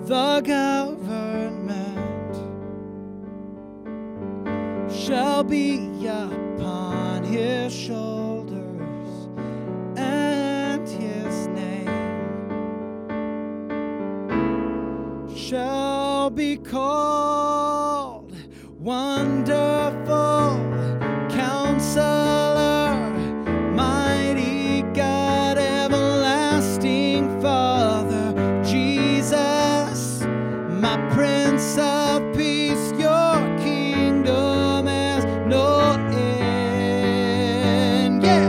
The government shall be upon his shoulders, and his name shall be called Wonderful Counselor, Mighty God, Everlasting Father, Jesus, my Prince of Peace. Your kingdom has no end. Yeah.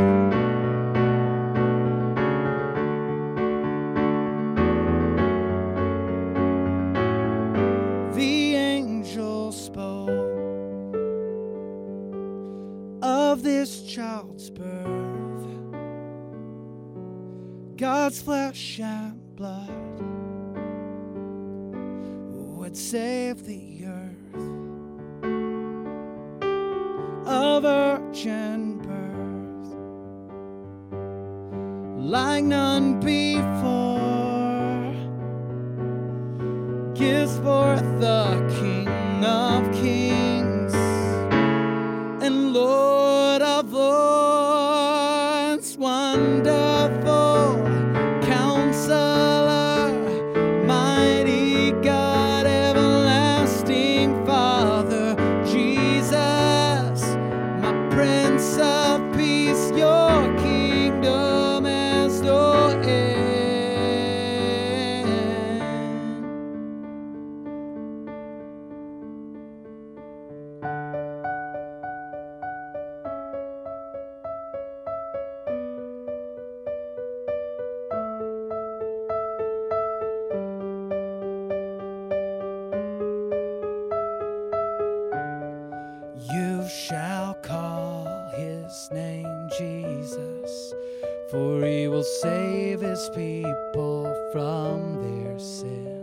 The angel spoke of this child's birth, God's flesh and blood would save the earth. A virgin birth like none before gives forth the King of Kings and Lord of Lords. Wonderful Counselor, Mighty God, Everlasting Father, Jesus, my Prince of Peace. Your kingdom has no end. You shall call his name Jesus, for he will save his people from their sin.